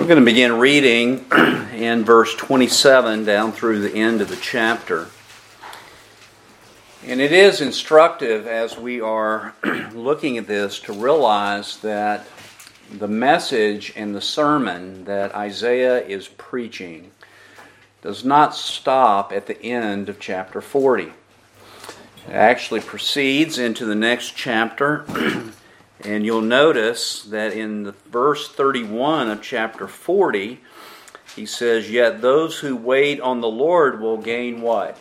We're going to begin reading in verse 27 down through the end of the chapter. And it is instructive as we are looking at this to realize that the message and the sermon that Isaiah is preaching does not stop at the end of chapter 40. It actually proceeds into the next chapter. And you'll notice that in the verse 31 of chapter 40, he says, "Yet those who wait on the Lord will gain" what?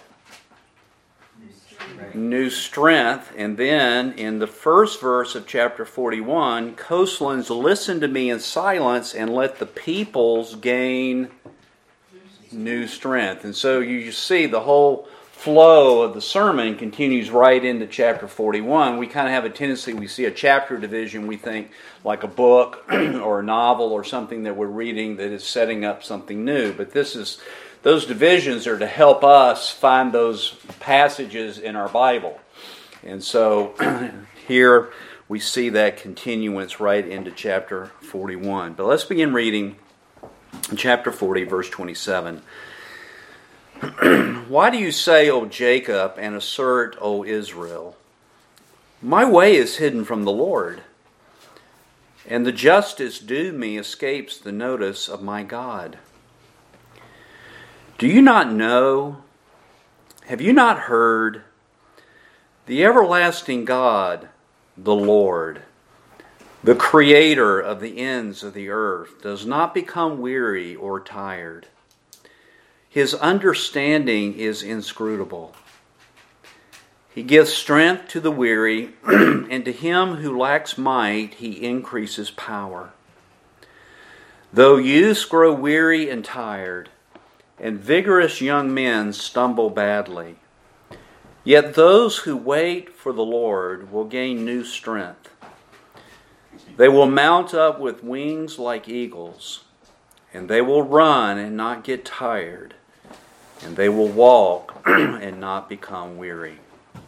New strength. And then in the first verse of chapter 41, "Coastlands, listen to me in silence, and let the peoples gain new strength." And so you see the whole flow of the sermon continues right into chapter 41. We kind of have a tendency, we see a chapter division, we think like a book or a novel or something that we're reading that is setting up something new. But those divisions are to help us find those passages in our Bible. And so here we see that continuance right into chapter 41. But let's begin reading chapter 40, verse 27. "Why do you say, O Jacob, and assert, O Israel, my way is hidden from the Lord, and the justice due me escapes the notice of my God? Do you not know? Have you not heard? The everlasting God, the Lord, the Creator of the ends of the earth, does not become weary or tired. His understanding is inscrutable. He gives strength to the weary, and to him who lacks might, he increases power. Though youths grow weary and tired, and vigorous young men stumble badly, yet those who wait for the Lord will gain new strength. They will mount up with wings like eagles, and they will run and not get tired, and they will walk and not become weary."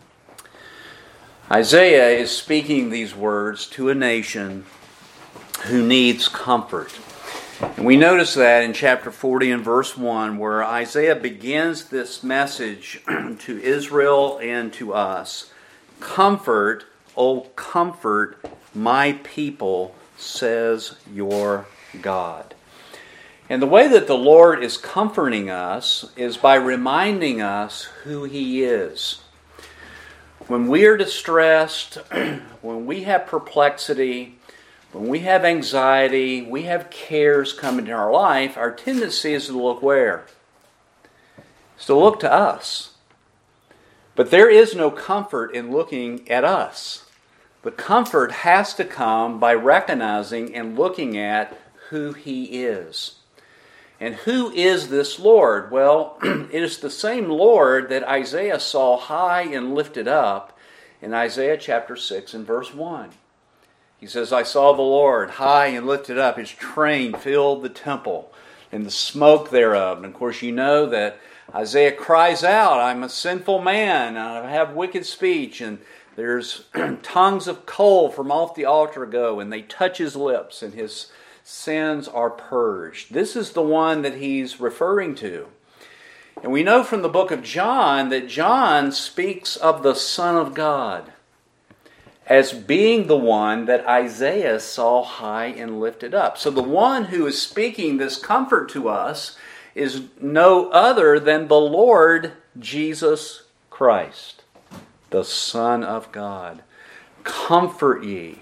Isaiah is speaking these words to a nation who needs comfort. And we notice that in chapter 40 and verse 1, where Isaiah begins this message to Israel and to us. "Comfort, O comfort my people, says your God." And the way that the Lord is comforting us is by reminding us who He is. When we are distressed, when we have perplexity, when we have anxiety, we have cares come into our life, our tendency is to look where? It's to look to us. But there is no comfort in looking at us. The comfort has to come by recognizing and looking at who He is. And who is this Lord? Well, it is the same Lord that Isaiah saw high and lifted up in Isaiah chapter 6 and verse 1. He says, "I saw the Lord high and lifted up. His train filled the temple, and the smoke thereof." And of course you know that Isaiah cries out, "I'm a sinful man, I have wicked speech," and there's tongues of coal from off the altar go, and they touch his lips, and his sins are purged. This is the one that he's referring to. And we know from the book of John that John speaks of the Son of God as being the one that Isaiah saw high and lifted up. So the one who is speaking this comfort to us is no other than the Lord Jesus Christ, the Son of God. Comfort ye,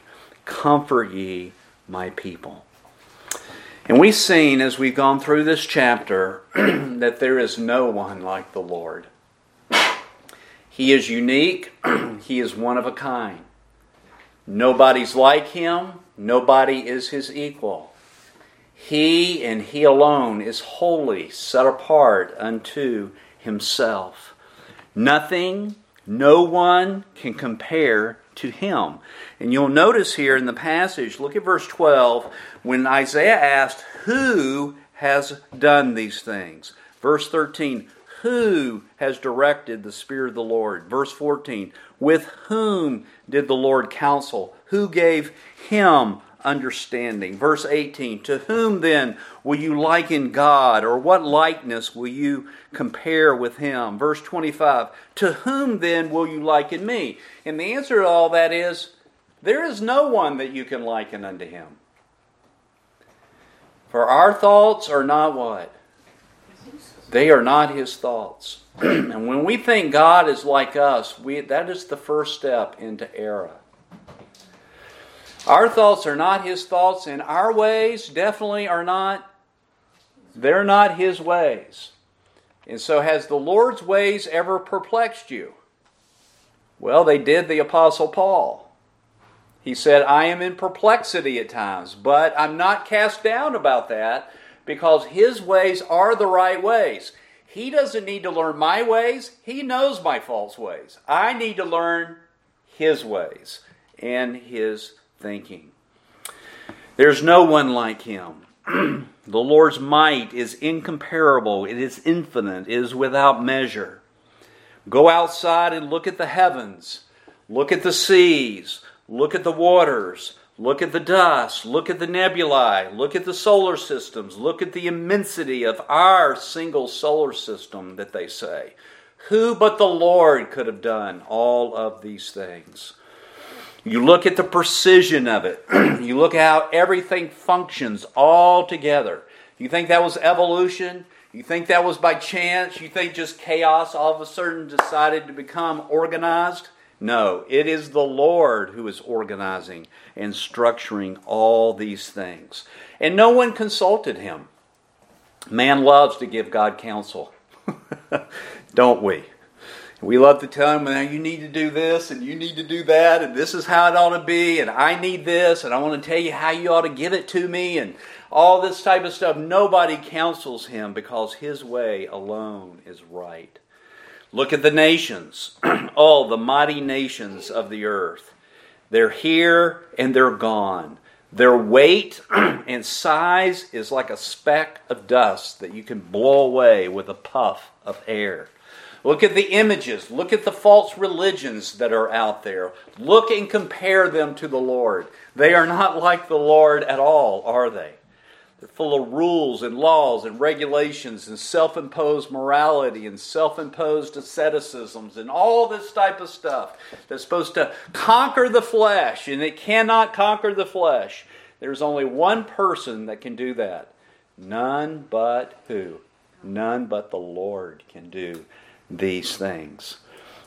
my people." And we've seen as we've gone through this chapter that there is no one like the Lord. He is unique. He is one of a kind. Nobody's like Him. Nobody is His equal. He and He alone is holy, set apart unto Himself. Nothing, no one can compare to Him. And you'll notice here in the passage, look at verse 12, when Isaiah asked, "Who has done these things?" Verse 13, "Who has directed the Spirit of the Lord?" Verse 14, "With whom did the Lord counsel? Who gave Him understanding. Verse 18, to whom then will you liken God, or what likeness will you compare with him? Verse 25, to whom then will you liken me? And the answer to all that is, there is no one that you can liken unto him. For our thoughts are not what? They are not his thoughts. And when we think God is like us, that is the first step into error. Our thoughts are not his thoughts, and our ways definitely are not, they're not his ways. And so has the Lord's ways ever perplexed you? Well, they did the Apostle Paul. He said, I am in perplexity at times, but I'm not cast down about that because his ways are the right ways. He doesn't need to learn my ways. He knows my false ways. I need to learn his ways and his thinking. There's no one like him. The Lord's might is incomparable. It is infinite. It is without measure. Go outside and look at the heavens. Look at the seas. Look at the waters. Look at the dust. Look at the nebulae. Look at the solar systems. Look at the immensity of our single solar system that they say. Who but the Lord could have done all of these things? You look at the precision of it. You look at how everything functions all together. You think that was evolution? You think that was by chance? You think just chaos all of a sudden decided to become organized? No, it is the Lord who is organizing and structuring all these things. And no one consulted him. Man loves to give God counsel. Don't we? We love to tell him, now you need to do this, and you need to do that, and this is how it ought to be, and I need this, and I want to tell you how you ought to give it to me, and all this type of stuff. Nobody counsels him because his way alone is right. Look at the nations, all the mighty nations of the earth. They're here and they're gone. Their weight and size is like a speck of dust that you can blow away with a puff of air. Look at the images. Look at the false religions that are out there. Look and compare them to the Lord. They are not like the Lord at all, are they? They're full of rules and laws and regulations and self-imposed morality and self-imposed asceticisms and all this type of stuff that's supposed to conquer the flesh, and it cannot conquer the flesh. There's only one person that can do that. None but who? None but the Lord can do these things.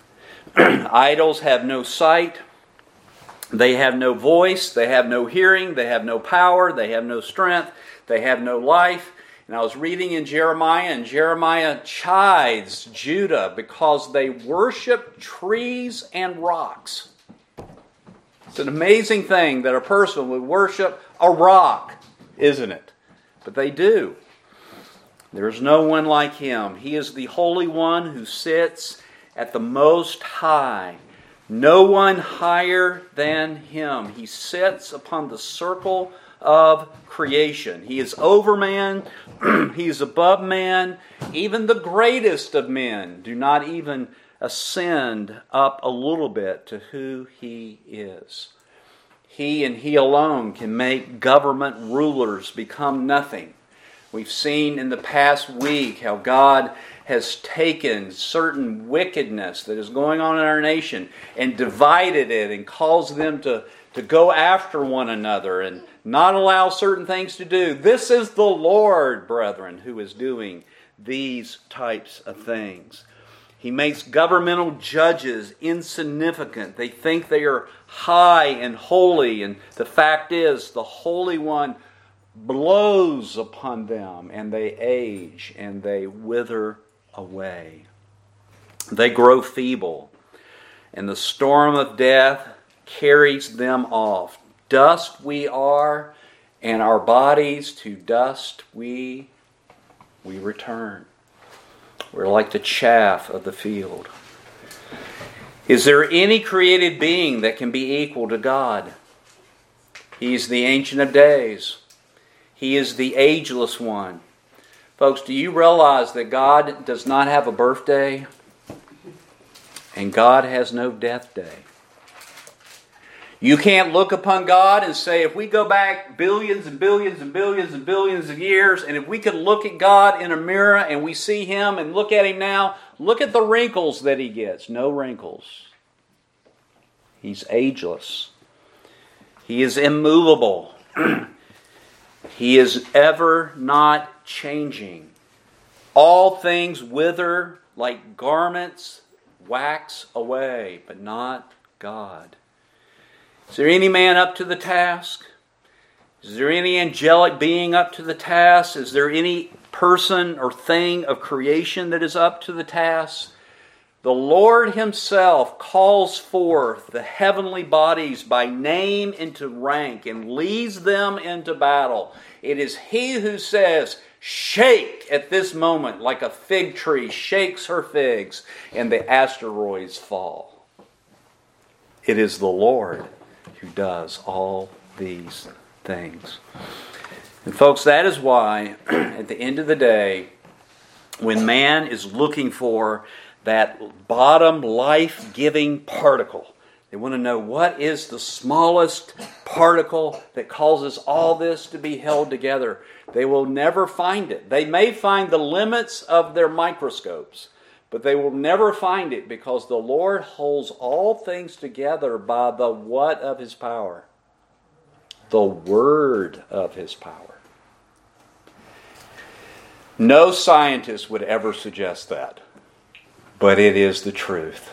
Idols have no sight. They have no voice. They have no hearing. They have no power. They have no strength. They have no life. And I was reading in Jeremiah, and Jeremiah chides Judah because they worship trees and rocks. It's an amazing thing that a person would worship a rock, isn't it? But they do. There's no one like him. He is the Holy One who sits at the Most High. No one higher than him. He sits upon the circle of creation. He is over man. He is above man. Even the greatest of men do not even ascend up a little bit to who he is. He and he alone can make government rulers become nothing. We've seen in the past week how God has taken certain wickedness that is going on in our nation and divided it and caused them to go after one another and not allow certain things to do. This is the Lord, brethren, who is doing these types of things. He makes governmental judges insignificant. They think they are high and holy, and the fact is the Holy One blows upon them, and they age and they wither away. They grow feeble, and the storm of death carries them off. Dust we are, and our bodies to dust we return. We're like the chaff of the field. Is there any created being that can be equal to God? He's the Ancient of Days. He is the ageless one. Folks, do you realize that God does not have a birthday? And God has no death day. You can't look upon God and say, if we go back billions and billions and billions and billions of years, and if we could look at God in a mirror and we see Him and look at Him now, look at the wrinkles that He gets. No wrinkles. He's ageless. He is immovable. He is ever not changing. All things wither like garments, wax away, but not God. Is there any man up to the task? Is there any angelic being up to the task? Is there any person or thing of creation that is up to the task? The Lord Himself calls forth the heavenly bodies by name into rank and leads them into battle. It is He who says, shake at this moment like a fig tree shakes her figs, and the asteroids fall. It is the Lord who does all these things. And folks, that is why at the end of the day, when man is looking for that bottom life-giving particle, they want to know what is the smallest particle that causes all this to be held together. They will never find it. They may find the limits of their microscopes, but they will never find it, because the Lord holds all things together by the what of His power? The Word of His power. No scientist would ever suggest that, but it is the truth.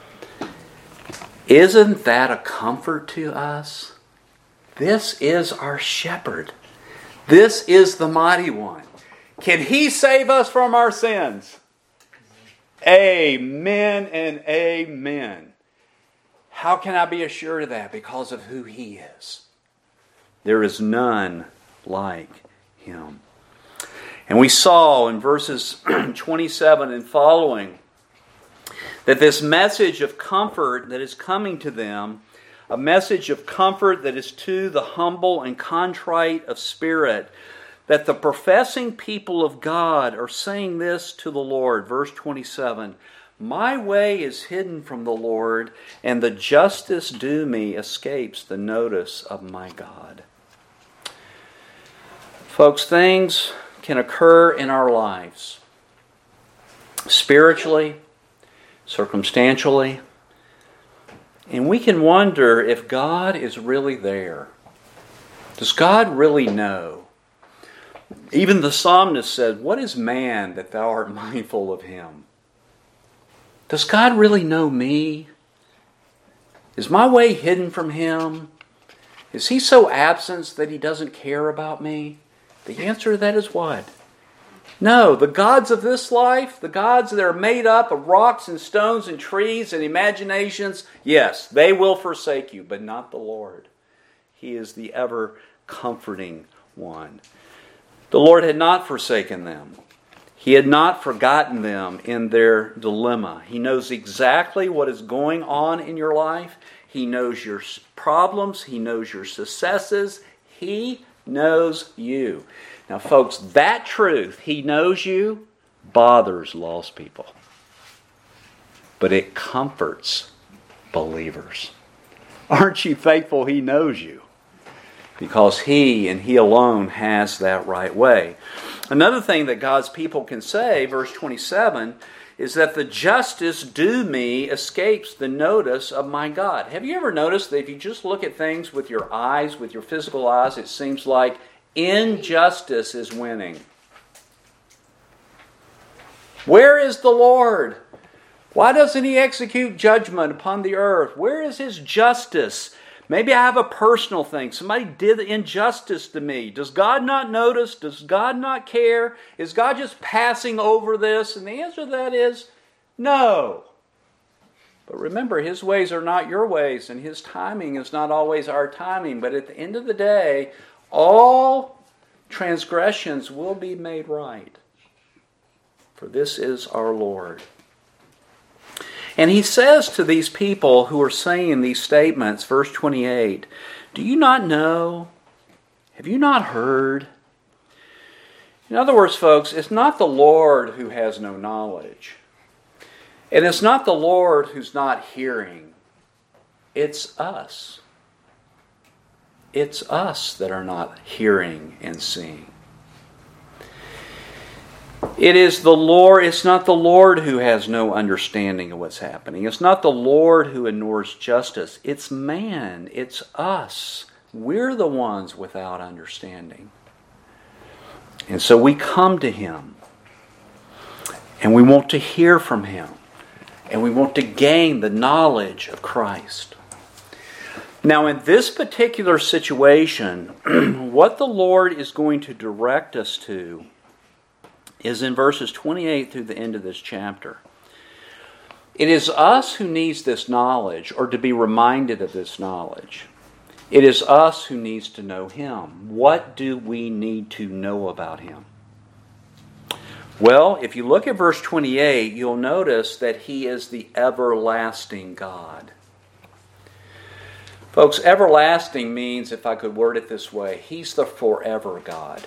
Isn't that a comfort to us? This is our shepherd. This is the mighty one. Can He save us from our sins? Amen and amen. How can I be assured of that? Because of who He is. There is none like Him. And we saw in verses 27 and following that this message of comfort that is coming to them, a message of comfort that is to the humble and contrite of spirit, that the professing people of God are saying this to the Lord. Verse 27, my way is hidden from the Lord, and the justice due me escapes the notice of my God. Folks, things can occur in our lives, spiritually, circumstantially, and we can wonder if God is really there. Does God really know? Even the psalmist said, what is man that thou art mindful of him? Does God really know me? Is my way hidden from Him? Is He so absent that He doesn't care about me? The answer to that is what? No, the gods of this life, the gods that are made up of rocks and stones and trees and imaginations, yes, they will forsake you, but not the Lord. He is the ever comforting one. The Lord had not forsaken them. He had not forgotten them in their dilemma. He knows exactly what is going on in your life. He knows your problems. He knows your successes. He knows you. Now, folks, that truth, He knows you, bothers lost people. But it comforts believers. Aren't you thankful He knows you? Because He and He alone has that right way. Another thing that God's people can say, verse 27, is that the justice due me escapes the notice of my God. Have you ever noticed that if you just look at things with your eyes, with your physical eyes, it seems like injustice is winning? Where is the Lord? Why doesn't He execute judgment upon the earth? Where is His justice? Maybe I have a personal thing. Somebody did injustice to me. Does God not notice? Does God not care? Is God just passing over this? And the answer to that is no. But remember, His ways are not your ways, and His timing is not always our timing. But at the end of the day, all transgressions will be made right. For this is our Lord. And He says to these people who are saying these statements, verse 28, do you not know? Have you not heard? In other words, folks, it's not the Lord who has no knowledge. And it's not the Lord who's not hearing. It's us. It's us that are not hearing and seeing. It is the Lord, it's not the Lord who has no understanding of what's happening. It's not the Lord who ignores justice. It's man. It's us. We're the ones without understanding. And so we come to Him. And we want to hear from Him. And we want to gain the knowledge of Christ. Now, in this particular situation, what the Lord is going to direct us to is in verses 28 through the end of this chapter. It is us who needs this knowledge, or to be reminded of this knowledge. It is us who needs to know Him. What do we need to know about Him? Well, if you look at verse 28, you'll notice that He is the everlasting God. Folks, everlasting means, if I could word it this way, He's the forever God.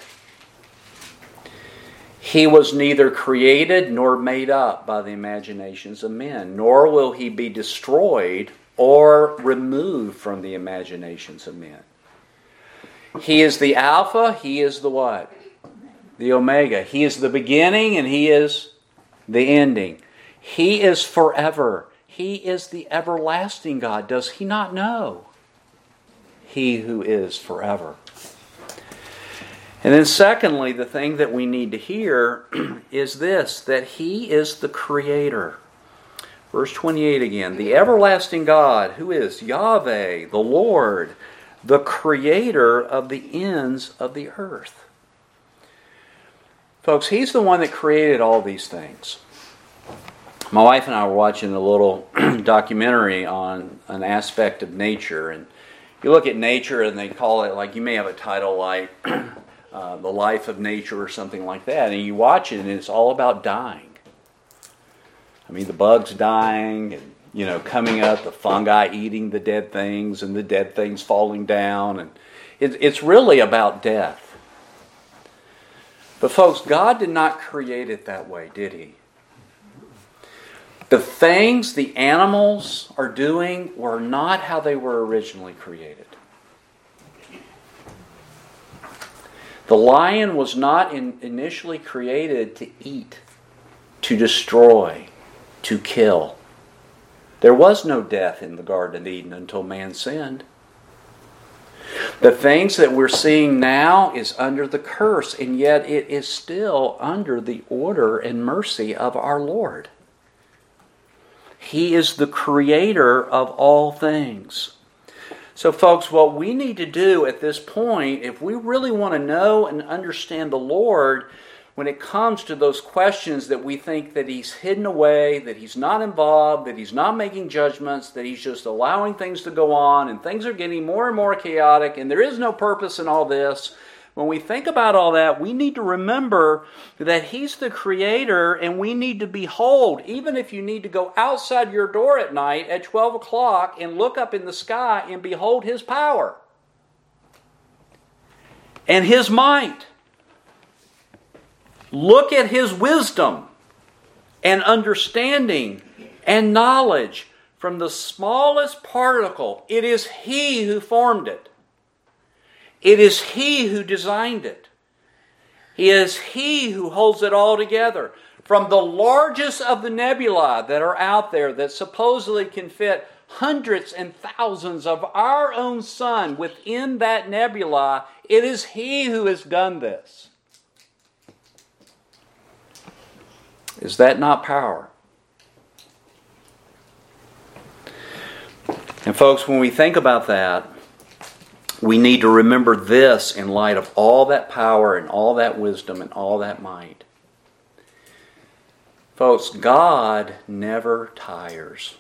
He was neither created nor made up by the imaginations of men, nor will He be destroyed or removed from the imaginations of men. He is the Alpha, He is the what? The Omega. He is the beginning and He is the ending. He is forever. He is the everlasting God. Does He not know? He who is forever. And then secondly, the thing that we need to hear is this, that He is the Creator. Verse 28 again, the everlasting God, who is Yahweh, the Lord, the Creator of the ends of the earth. Folks, He's the one that created all these things. My wife and I were watching a little documentary on an aspect of nature, and you look at nature and they call it, like, you may have a title like The Life of Nature or something like that, and you watch it and it's all about dying. I mean, the bugs dying and, coming up, the fungi eating the dead things and the dead things falling down, and it's really about death. But folks, God did not create it that way, did He? The things the animals are doing were not how they were originally created. The lion was not initially created to eat, to destroy, to kill. There was no death in the Garden of Eden until man sinned. The things that we're seeing now is under the curse, and yet it is still under the order and mercy of our Lord. He is the Creator of all things. So folks, what we need to do at this point, if we really want to know and understand the Lord, when it comes to those questions that we think that He's hidden away, that He's not involved, that He's not making judgments, that He's just allowing things to go on, and things are getting more and more chaotic, and there is no purpose in all this, when we think about all that, we need to remember that He's the Creator, and we need to behold, even if you need to go outside your door at night at 12 o'clock and look up in the sky and behold His power and His might. Look at His wisdom and understanding and knowledge from the smallest particle. It is He who formed it. It is He who designed it. It is He who holds it all together. From the largest of the nebulae that are out there that supposedly can fit hundreds and thousands of our own sun within that nebula, it is He who has done this. Is that not power? And folks, when we think about that, we need to remember this in light of all that power and all that wisdom and all that might. Folks, God never tires.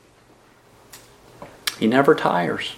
He never tires.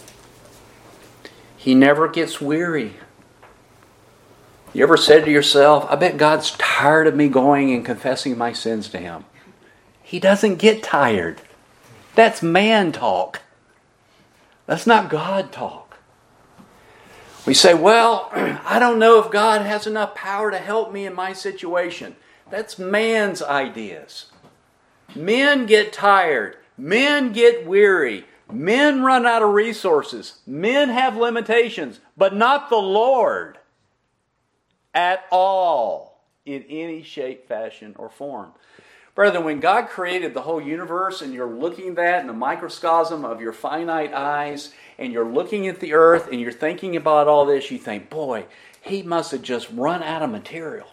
He never gets weary. You ever said to yourself, I bet God's tired of me going and confessing my sins to Him? He doesn't get tired. That's man talk. That's not God talk. We say, well, I don't know if God has enough power to help me in my situation. That's man's ideas. Men get tired. Men get weary. Men run out of resources. Men have limitations, but not the Lord at all in any shape, fashion, or form. Brethren, when God created the whole universe and you're looking at that in the microcosm of your finite eyes and you're looking at the earth and you're thinking about all this, you think, boy, He must have just run out of material.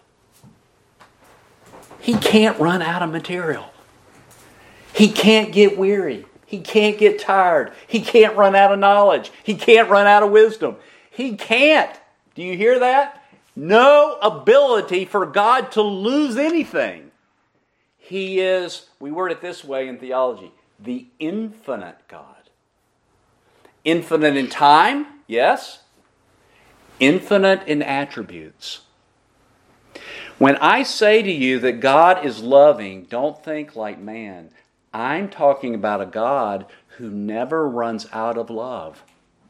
He can't run out of material. He can't get weary. He can't get tired. He can't run out of knowledge. He can't run out of wisdom. He can't. Do you hear that? No ability for God to lose anything. He is, we word it this way in theology, the infinite God. Infinite in time, yes. Infinite in attributes. When I say to you that God is loving, don't think like man. I'm talking about a God who never runs out of love.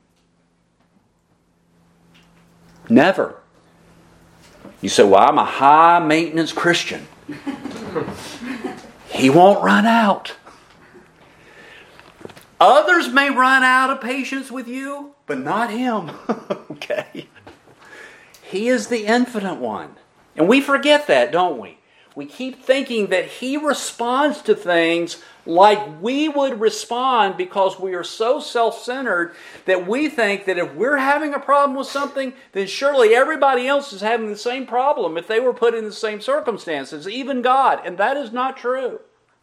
Never. You say, well, I'm a high-maintenance Christian. He won't run out. Others may run out of patience with you, but not Him. Okay? He is the infinite one. And we forget that, don't we? We keep thinking that He responds to things like we would respond because we are so self-centered that we think that if we're having a problem with something, then surely everybody else is having the same problem if they were put in the same circumstances, even God. And that is not true.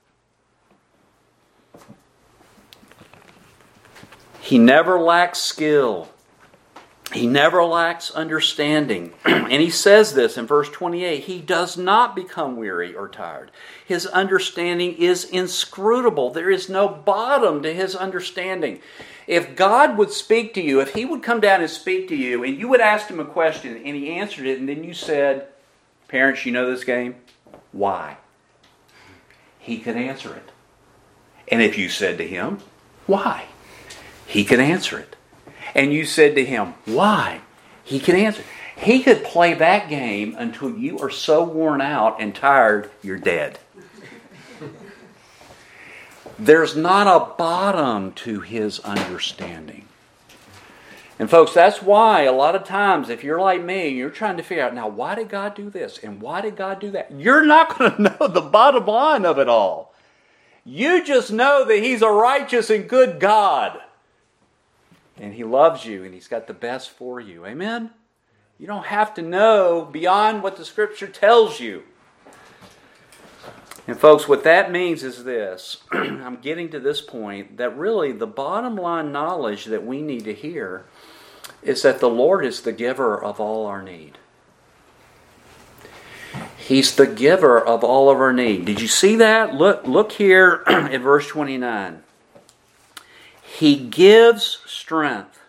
He never lacks skill. He never lacks understanding. And He says this in verse 28. He does not become weary or tired. His understanding is inscrutable. There is no bottom to His understanding. If God would speak to you, if He would come down and speak to you, and you would ask Him a question, and He answered it, and then you said, parents, you know this game? Why? He could answer it. And if you said to Him, why? He could answer it. And you said to Him, why? He could answer. He could play that game until you are so worn out and tired, you're dead. There's not a bottom to His understanding. And folks, that's why a lot of times, if you're like me, you're trying to figure out, now why did God do this? And why did God do that? You're not going to know the bottom line of it all. You just know that He's a righteous and good God. And He loves you, and He's got the best for you. Amen? You don't have to know beyond what the Scripture tells you. And folks, what that means is this. I'm getting to this point that really the bottom line knowledge that we need to hear is that the Lord is the giver of all our need. He's the giver of all of our need. Did you see that? Look here at verse 29. He gives strength.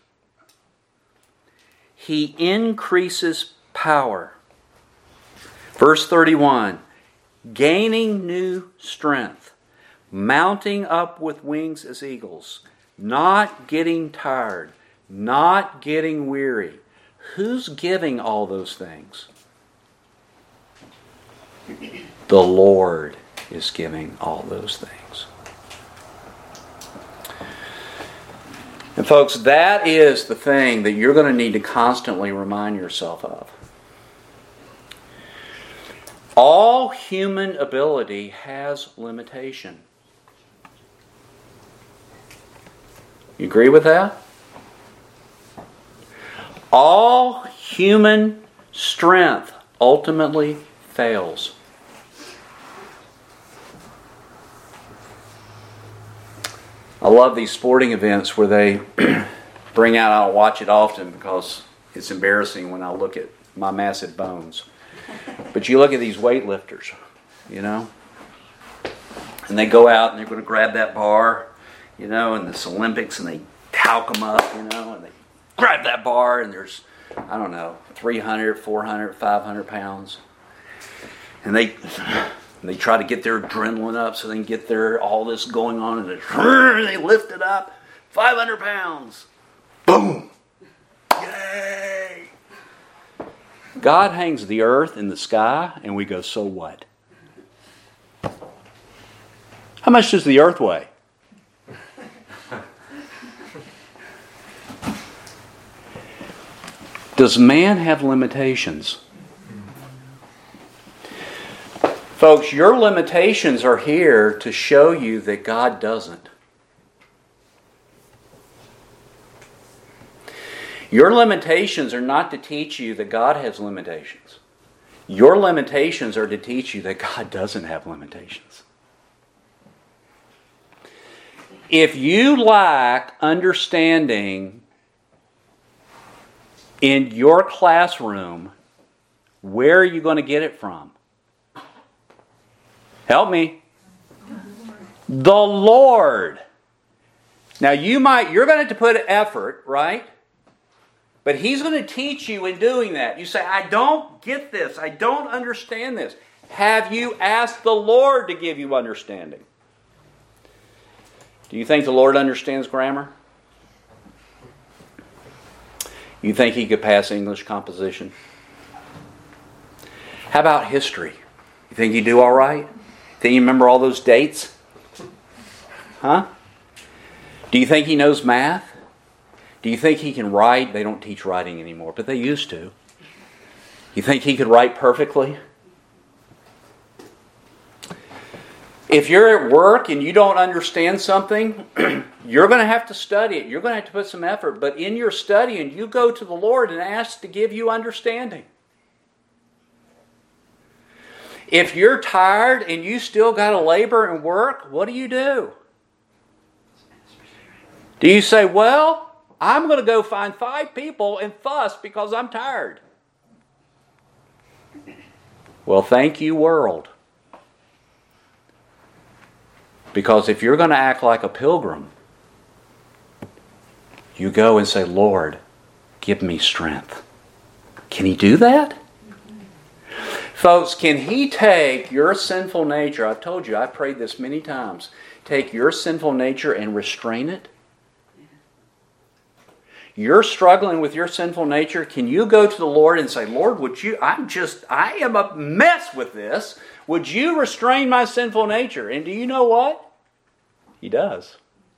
He increases power. Verse 31. Gaining new strength. Mounting up with wings as eagles. Not getting tired. Not getting weary. Who's giving all those things? The Lord is giving all those things. And folks, that is the thing that you're going to need to constantly remind yourself of. All human ability has limitation. You agree with that? All human strength ultimately fails. I love these sporting events where they bring out, I don't watch it often because it's embarrassing when I look at my massive bones. But you look at these weightlifters, you know, and they go out and they're going to grab that bar, you know, in this Olympics, and they talc them up, you know, and they grab that bar, and there's, I don't know, 300, 400, 500 pounds. And they try to get their adrenaline up so they can get all this going on, and they lift it up, 500 pounds. Boom! Yay! God hangs the earth in the sky, and we go, so what? How much does the earth weigh? Does man have limitations? Folks, your limitations are here to show you that God doesn't. Your limitations are not to teach you that God has limitations. Your limitations are to teach you that God doesn't have limitations. If you lack understanding in your classroom, where are you going to get it from? Help me. The Lord. Now you're going to have to put effort, right? But He's going to teach you in doing that. You say, I don't get this. I don't understand this. Have you asked the Lord to give you understanding? Do you think the Lord understands grammar? You think He could pass English composition? How about history? You think He'd do all right? Think you remember all those dates? Huh? Do you think He knows math? Do you think He can write? They don't teach writing anymore, but they used to. You think He could write perfectly? If you're at work and you don't understand something, you're going to have to study it. You're going to have to put some effort. But in your studying, you go to the Lord and ask to give you understanding. If you're tired and you still got to labor and work, what do? Do you say, well, I'm going to go find 5 people and fuss because I'm tired? Well, thank you, world. Because if you're going to act like a pilgrim, you go and say, Lord, give me strength. Can He do that? Folks, can He take your sinful nature? I've told you, I've prayed this many times. Take your sinful nature and restrain it? You're struggling with your sinful nature. Can you go to the Lord and say, Lord, I am a mess with this. Would you restrain my sinful nature? And do you know what? He does.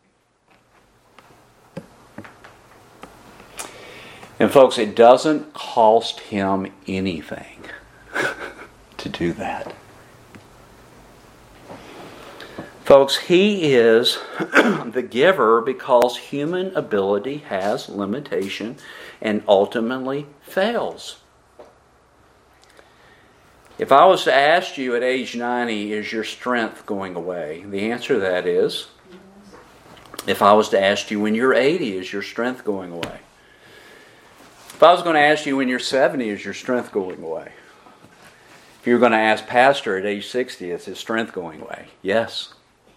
And folks, it doesn't cost Him anything to do that. Folks, He is the giver because human ability has limitation and ultimately fails. If I was to ask you at age 90, is your strength going away? The answer to that is, if I was to ask you when you're 80, is your strength going away? If I was going to ask you when you're 70, is your strength going away? If you were going to ask Pastor at age 60, is his strength going away? Yes.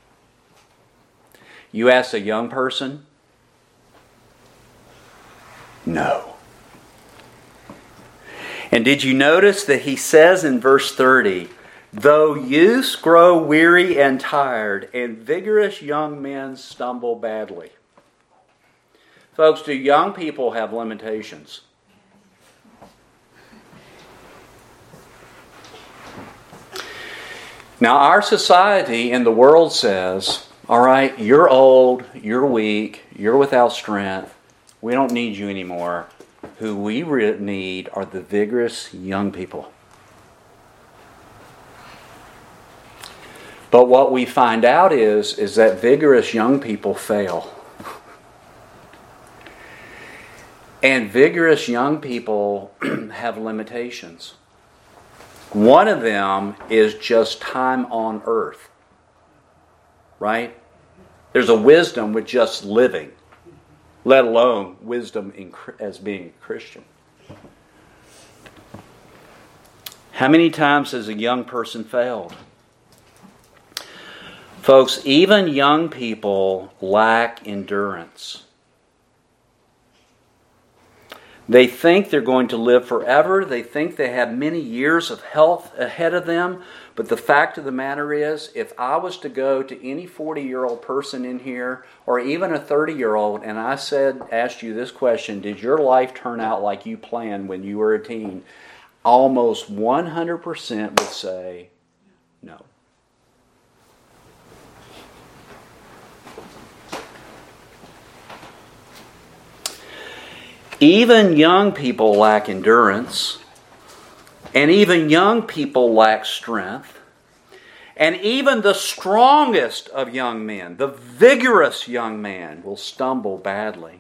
You ask a young person? No. And did you notice that he says in verse 30, though youths grow weary and tired, and vigorous young men stumble badly. Folks, do young people have limitations? Now, our society and the world says, all right, you're old, you're weak, you're without strength, we don't need you anymore. Who we need are the vigorous young people. But what we find out is that vigorous young people fail. And vigorous young people have limitations. One of them is just time on earth. Right? There's a wisdom with just living, let alone wisdom as being a Christian. How many times has a young person failed? Folks, even young people lack endurance. They think they're going to live forever. They think they have many years of health ahead of them. But the fact of the matter is, if I was to go to any 40-year-old person in here, or even a 30-year-old, and I asked you this question, did your life turn out like you planned when you were a teen? Almost 100% would say no. Even young people lack endurance, and even young people lack strength, and even the strongest of young men, the vigorous young man, will stumble badly.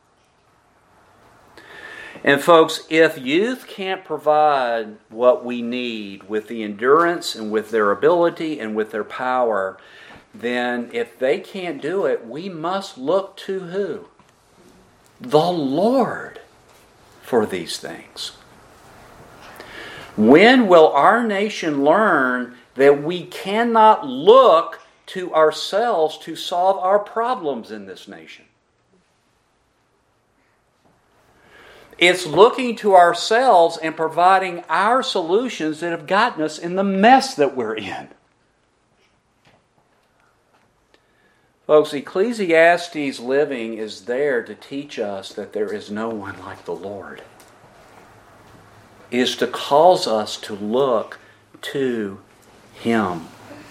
And folks, if youth can't provide what we need with the endurance and with their ability and with their power, then if they can't do it, we must look to who? The Lord for these things. When will our nation learn that we cannot look to ourselves to solve our problems in this nation? It's looking to ourselves and providing our solutions that have gotten us in the mess that we're in. Folks, Ecclesiastes living is there to teach us that there is no one like the Lord. It is to cause us to look to Him.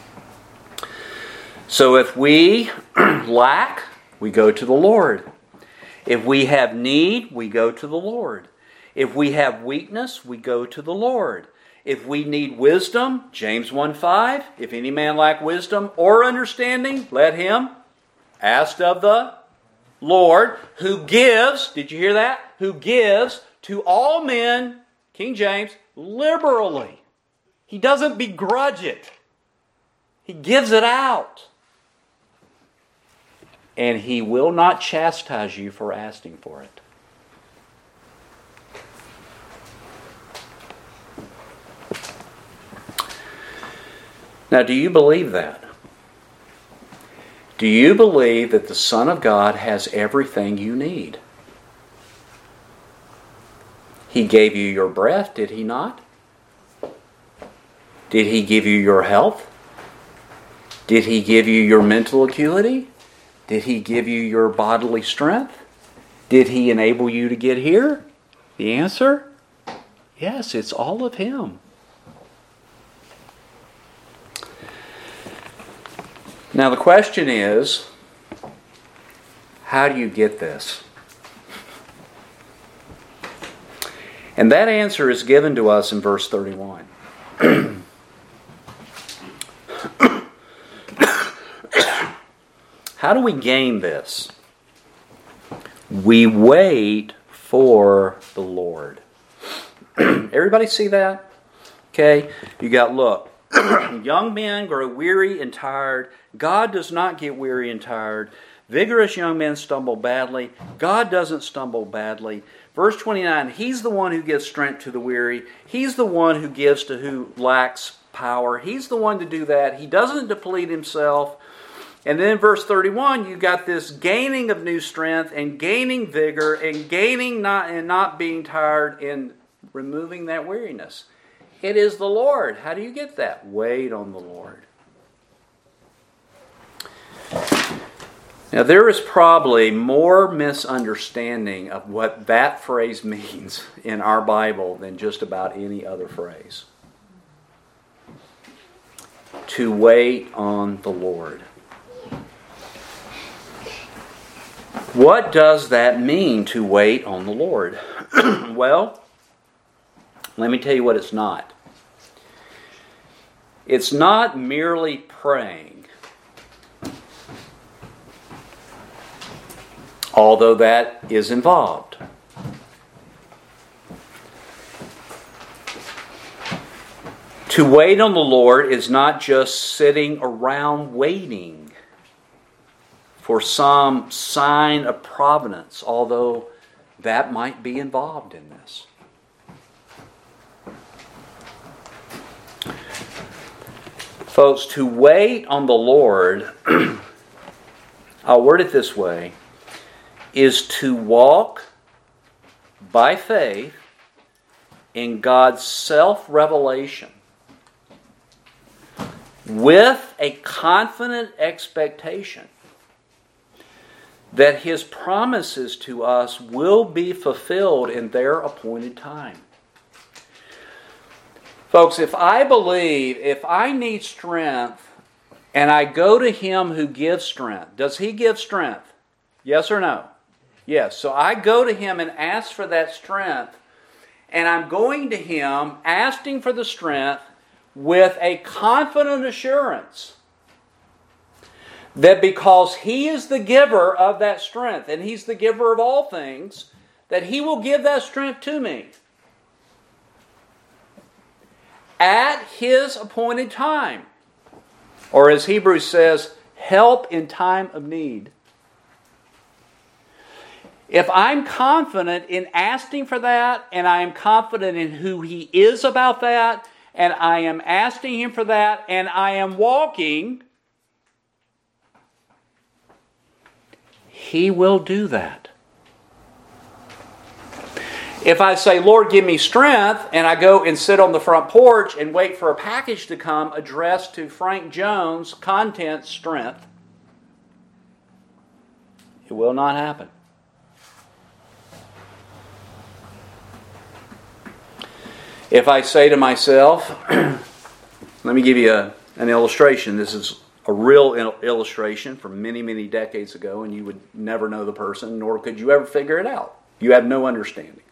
So if we lack, we go to the Lord. If we have need, we go to the Lord. If we have weakness, we go to the Lord. If we need wisdom, James 1:5, if any man lack wisdom or understanding, let him ask of the Lord, who gives, did you hear that? Who gives to all men, King James, liberally. He doesn't begrudge it. He gives it out. And He will not chastise you for asking for it. Now, do you believe that? Do you believe that the Son of God has everything you need? He gave you your breath, did He not? Did He give you your health? Did He give you your mental acuity? Did He give you your bodily strength? Did He enable you to get here? The answer? Yes, it's all of Him. Now the question is, how do you get this? And that answer is given to us in verse 31. How do we gain this? We wait for the Lord. Everybody see that? Okay, you got, look. Young men grow weary and tired. God does not get weary and tired. Vigorous young men stumble badly. God doesn't stumble badly. Verse 29, He's the one who gives strength to the weary. He's the one who gives to who lacks power. He's the one to do that. He doesn't deplete Himself. And then in verse 31, you got this gaining of new strength and gaining vigor and gaining not being tired and removing that weariness. It is the Lord. How do you get that? Wait on the Lord. Now, there is probably more misunderstanding of what that phrase means in our Bible than just about any other phrase. To wait on the Lord. What does that mean, to wait on the Lord? Well, let me tell you what it's not. It's not merely praying, although that is involved. To wait on the Lord is not just sitting around waiting for some sign of providence, although that might be involved in this. Folks, to wait on the Lord, I'll word it this way, is to walk by faith in God's self-revelation with a confident expectation that His promises to us will be fulfilled in their appointed time. Folks, if I need strength and I go to Him who gives strength, does He give strength? Yes or no? Yes, so I go to Him and ask for that strength, and I'm going to Him asking for the strength with a confident assurance that because He is the giver of that strength, and He's the giver of all things, that He will give that strength to me at His appointed time. Or as Hebrews says, help in time of need. If I'm confident in asking for that, and I am confident in who He is about that, and I am asking Him for that, and I am walking, He will do that. If I say, Lord, give me strength, and I go and sit on the front porch and wait for a package to come addressed to Frank Jones, content strength, it will not happen. If I say to myself, let me give you an illustration. This is a real illustration from many, many decades ago, and you would never know the person, nor could you ever figure it out. You have no understanding.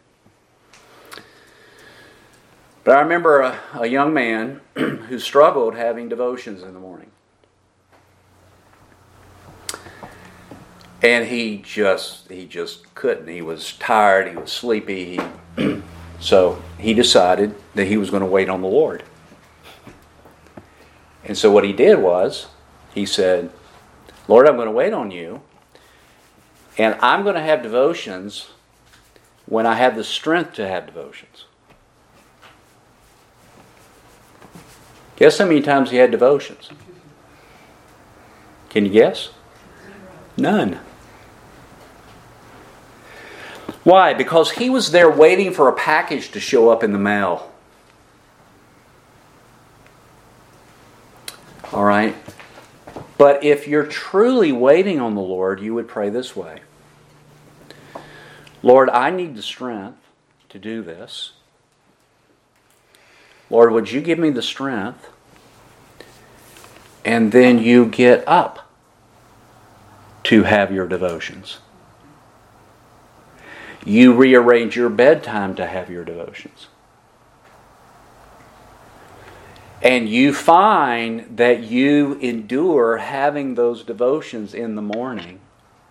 But I remember a young man who struggled having devotions in the morning. And he just couldn't. He was tired, he was sleepy. So he decided that he was going to wait on the Lord. And so what he did was, he said, Lord, I'm going to wait on you, and I'm going to have devotions when I have the strength to have devotions. Guess how many times he had devotions? Can you guess? None. Why? Because he was there waiting for a package to show up in the mail. All right? But if you're truly waiting on the Lord, you would pray this way. Lord, I need the strength to do this. Lord, would you give me the strength? And then you get up to have your devotions. You rearrange your bedtime to have your devotions. And you find that you endure having those devotions in the morning.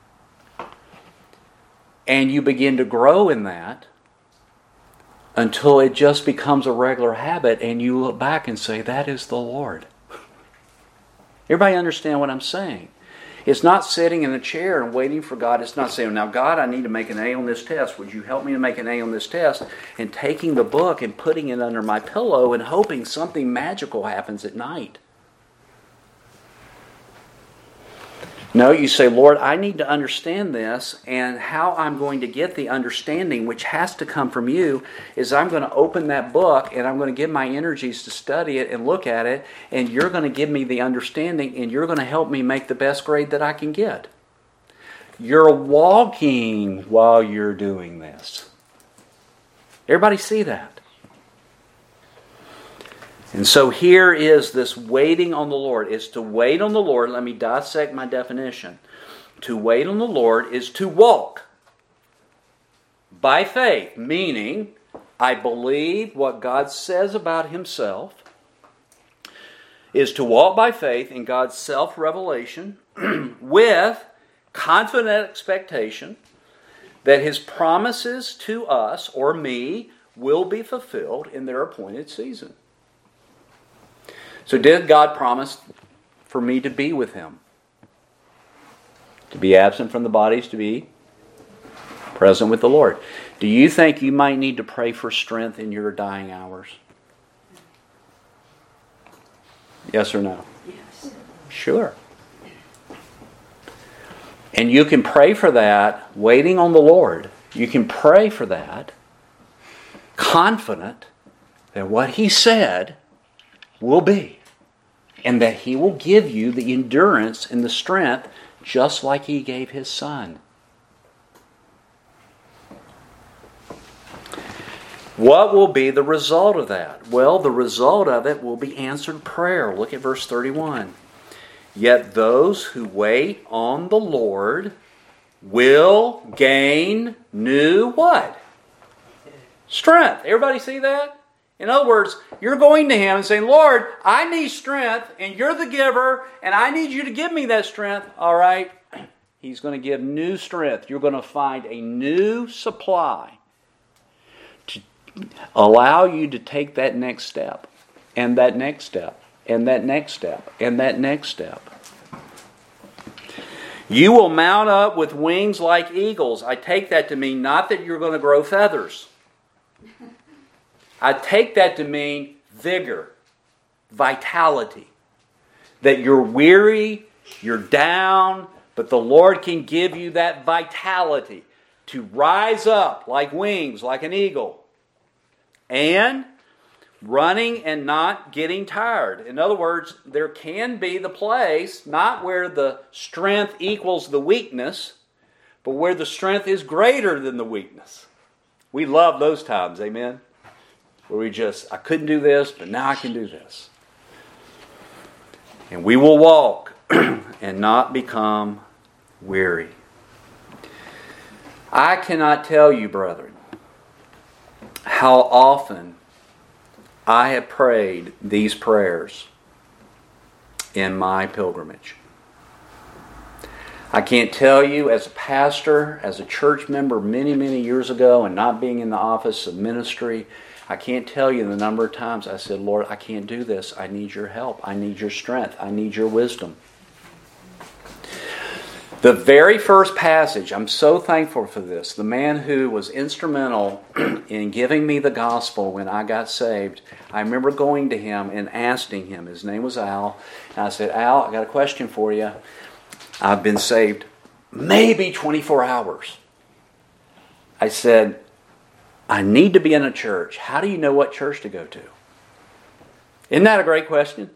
And you begin to grow in that until it just becomes a regular habit, and you look back and say, that is the Lord. Everybody understand what I'm saying? It's not sitting in a chair and waiting for God. It's not saying, now God, I need to make an A on this test. Would you help me to make an A on this test? And taking the book and putting it under my pillow and hoping something magical happens at night. No, you say, Lord, I need to understand this, and how I'm going to get the understanding, which has to come from you, is I'm going to open that book and I'm going to give my energies to study it and look at it, and you're going to give me the understanding, and you're going to help me make the best grade that I can get. You're walking while you're doing this. Everybody see that? And so here is this waiting on the Lord. Is to wait on the Lord. Let me dissect my definition. To wait on the Lord is to walk by faith, meaning I believe what God says about Himself, is to walk by faith in God's self-revelation with confident expectation that His promises to us or me will be fulfilled in their appointed season. So did God promise for me to be with Him? To be absent from the bodies, to be present with the Lord. Do you think you might need to pray for strength in your dying hours? Yes or no? Yes. Sure. And you can pray for that waiting on the Lord. You can pray for that confident that what He said will be. And that He will give you the endurance and the strength just like He gave His Son. What will be the result of that? Well, the result of it will be answered prayer. Look at verse 31. Yet those who wait on the Lord will gain new what? Strength. Everybody see that? In other words, you're going to Him and saying, Lord, I need strength, and you're the giver, and I need you to give me that strength. All right? He's going to give new strength. You're going to find a new supply to allow you to take that next step, and that next step, and that next step, and that next step. You will mount up with wings like eagles. I take that to mean not that you're going to grow feathers. I take that to mean vigor, vitality. That you're weary, you're down, but the Lord can give you that vitality to rise up like wings, like an eagle. And running and not getting tired. In other words, there can be the place, not where the strength equals the weakness, but where the strength is greater than the weakness. We love those times, amen? Where I couldn't do this, but now I can do this. And we will walk and not become weary. I cannot tell you, brethren, how often I have prayed these prayers in my pilgrimage. I can't tell you, as a pastor, as a church member many, many years ago, and not being in the office of ministry, I can't tell you the number of times I said, Lord, I can't do this. I need your help. I need your strength. I need your wisdom. The very first passage, I'm so thankful for this. The man who was instrumental in giving me the gospel when I got saved, I remember going to him and asking him. His name was Al. And I said, Al, I got a question for you. I've been saved maybe 24 hours. I said, I need to be in a church. How do you know what church to go to? Isn't that a great question?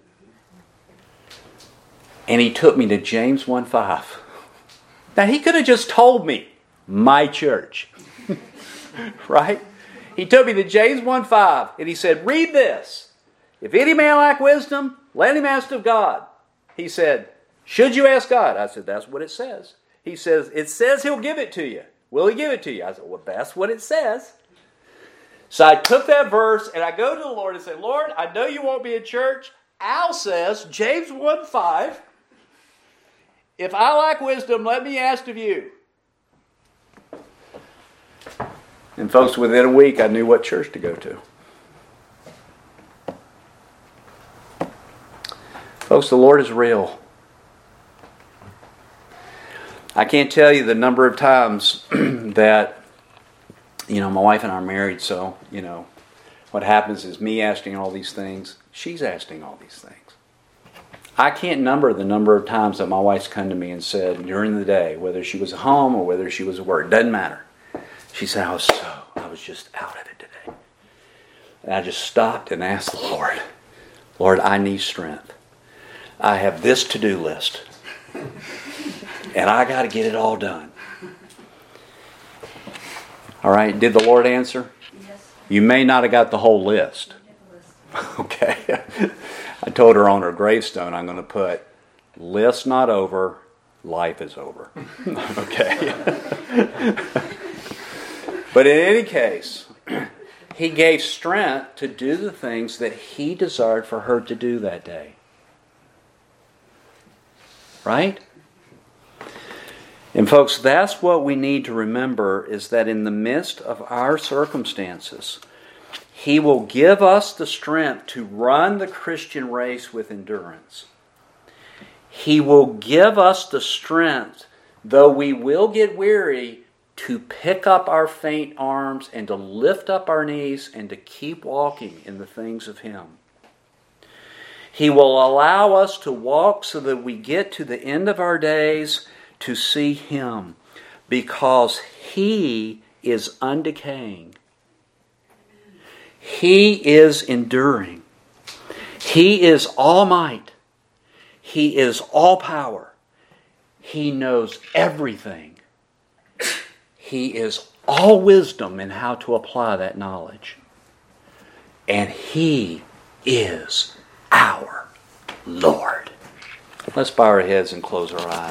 And he took me to James 1:5. Now, he could have just told me, my church. Right? He took me to James 1:5, and he said, read this. If any man lack wisdom, let him ask of God. He said, should you ask God? I said, that's what it says. He says, it says He'll give it to you. Will He give it to you? I said, well, that's what it says. So I took that verse, and I go to the Lord and say, Lord, I know you won't be in church. Al says, James 1:5, if I lack wisdom, let me ask of you. And folks, within a week, I knew what church to go to. Folks, the Lord is real. I can't tell you the number of times that, my wife and I are married, so, what happens is me asking all these things, she's asking all these things. I can't number the number of times that my wife's come to me and said during the day, whether she was at home or whether she was at work, doesn't matter. She said, I was just out of it today. And I just stopped and asked the Lord, I need strength. I have this to-do list. And I got to get it all done. All right, did the Lord answer? Yes. You may not have got the whole list. Okay. I told her on her gravestone, I'm going to put, list not over, life is over. Okay. But in any case, He gave strength to do the things that He desired for her to do that day. Right? And folks, that's what we need to remember, is that in the midst of our circumstances, He will give us the strength to run the Christian race with endurance. He will give us the strength, though we will get weary, to pick up our faint arms and to lift up our knees and to keep walking in the things of Him. He will allow us to walk so that we get to the end of our days to see Him, because He is undecaying. He is enduring. He is all might. He is all power. He knows everything. He is all wisdom in how to apply that knowledge. And He is our Lord. Let's bow our heads and close our eyes.